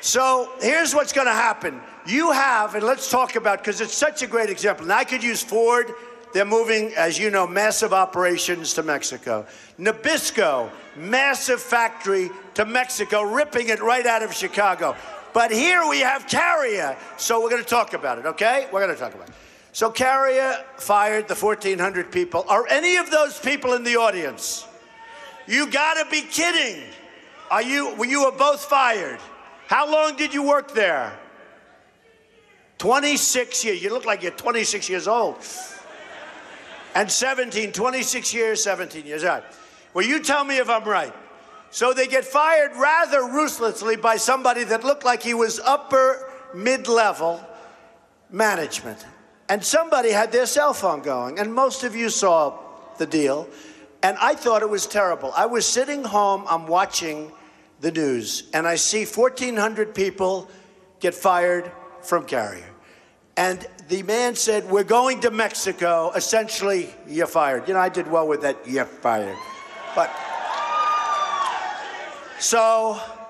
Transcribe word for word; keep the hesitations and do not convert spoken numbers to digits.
So here's what's going to happen. You have, and let's talk about, because it's such a great example. Now I could use Ford. They're moving, as you know, massive operations to Mexico. Nabisco, massive factory to Mexico, ripping it right out of Chicago. But here we have Carrier. So we're going to talk about it, okay? We're going to talk about it. So Carrier fired the fourteen hundred people. Are any of those people in the audience? You got to be kidding. Are you, well, you were both fired. How long did you work there? twenty-six years. You look like you're twenty-six years old. And seventeen, twenty-six years, seventeen years. All right. Well, you tell me if I'm right. So they get fired rather ruthlessly by somebody that looked like he was upper mid-level management. And somebody had their cell phone going. And most of you saw the deal. And I thought it was terrible. I was sitting home, I'm watching the news, and I see fourteen hundred people get fired from Carrier. And the man said, we're going to Mexico. Essentially, you're fired. You know, I did well with that, you're fired. But, so